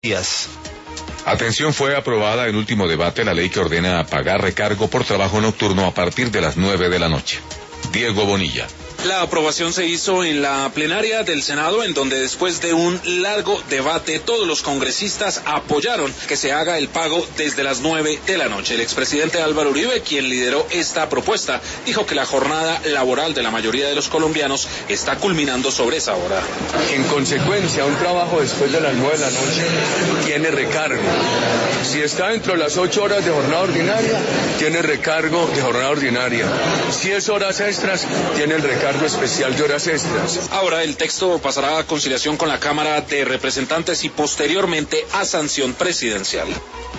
días. Atención, fue aprobada en último debate la ley que ordena pagar recargo por trabajo nocturno a partir de las 9 de la noche. Diego Bonilla. La aprobación se hizo en la plenaria del Senado, en donde después de un largo debate todos los congresistas apoyaron que se haga el pago desde las 9 de la noche. El expresidente Álvaro Uribe, quien lideró esta propuesta, dijo que la jornada laboral de la mayoría de los colombianos está culminando sobre esa hora. En consecuencia, un trabajo después de las 9 de la noche tiene recargo. Si está dentro de las 8 horas de jornada ordinaria, tiene recargo de jornada ordinaria. Si es horas extras, tiene el recargo especial de horas extras. Ahora el texto pasará a conciliación con la Cámara de Representantes y posteriormente a sanción presidencial.